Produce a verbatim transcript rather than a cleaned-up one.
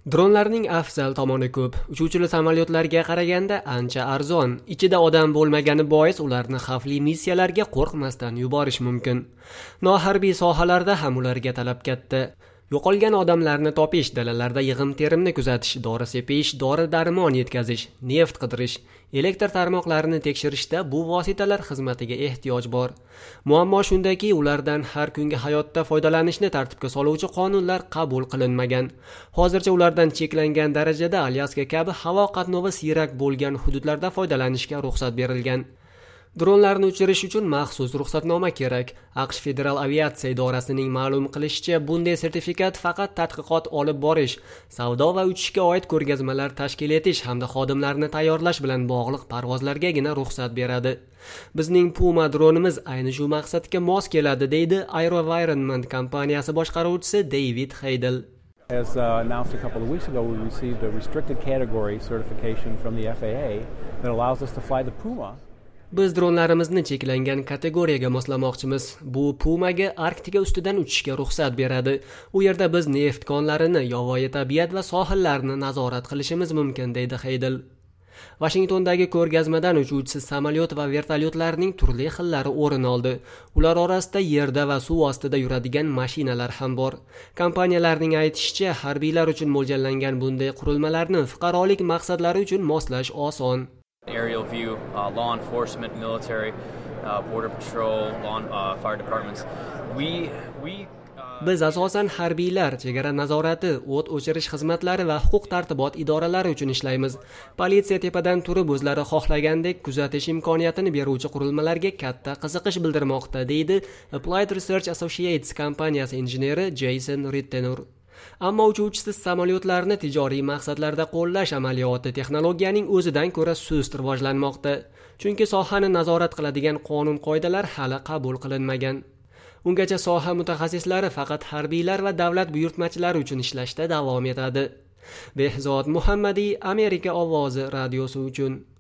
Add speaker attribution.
Speaker 1: Dronlarning afzal tomoni ko'p. Uchuvchili samolyotlarga qaraganda ancha arzon. Ichida odam bo'lmagani bois ularni xavfli missiyalarga qo'rqmasdan yuborish mumkin. Noharbiy sohalarda ham ularga talab katta. Yo'qolgan odamlarni topish, dalalarda yig'im-terimni kuzatish, dori sepish, dori-darmon yetkazish, neft qidirish, elektr tarmoqlarini tekshirishda bu vositalar xizmatiga ehtiyoj bor. Muammo shundaki, ulardan har kungi hayotda foydalanishni tartibga soluvchi qonunlar qabul qilinmagan. Hozircha ulardan cheklangan darajada Alyaska kabi havo qatnovi siyrak bo'lgan hududlarda foydalanishga ruxsat berilgan. Dronlarni uchirish uchun maxsus ruxsatnoma kerak. AQSh Federal aviatsiya idorasining ma'lum qilishicha, bunday sertifikat faqat tadqiqot olib borish, savdo va uchishga oid ko'rgazmalar tashkil etish hamda xodimlarni tayyorlash bilan bog'liq parvozlargagina ruxsat beradi. Bizning Puma dronimiz ayni shu maqsadga mos keladi, deydi AeroVironment kompaniyasi boshqaruvchisi David Heydel.
Speaker 2: As uh, announced a couple of weeks ago, we received a restricted category certification from the F A A that allows us to fly the Puma.
Speaker 1: Biz dronlarimizni cheklangan kategoriyaga moslamoqchimiz. Bu Pumaga Arktika ustidan uchishga ruxsat beradi. U yerda biz neft konlarini, yovvoyi tabiat va sohillarni nazorat qilishimiz mumkin, deydi Heydel. Washingtondagi ko'rgazmadan uchuvchisiz samolyot va vertolyotlarning turli xillari o'rin oldi. Ular orasida yerda va suv ostida yuradigan mashinalar ham bor. Kompaniyalarning aytishicha, harbiylar uchun mo'ljallangan bunday qurilmalarni fuqarolik maqsadlari uchun moslash oson.
Speaker 3: Aerial view, uh, law enforcement, military, uh, border patrol, law, uh, fire departments. We we uh,
Speaker 1: Biz asosan harbiylar, chegara nazorati, o't o'chirish xizmatlari va huquq-tartibot idoralari uchun ishlaymiz. Politsiya tepadan turib o'zlari xohlagandek kuzatish imkoniyatini beruvchi qurilmalarga katta qiziqish bildirmoqda, deydi Applied Research Associates kompaniyasi injeneri Jason Rittenur. Ammo uchuvchisiz samolyotlarni tijoriy maqsadlarda qo'llash amaliyoti texnologiyaning o'zidan ko'ra sust rivojlanmoqda. Chunki sohani nazorat qiladigan qonun-qoidalar hali qabul qilinmagan. Ungacha soha mutaxassislari faqat harbiylar va davlat buyurtmachilari uchun ishlashda davom etadi. Behzod Muhammadiy, Amerika ovozi radiosi uchun.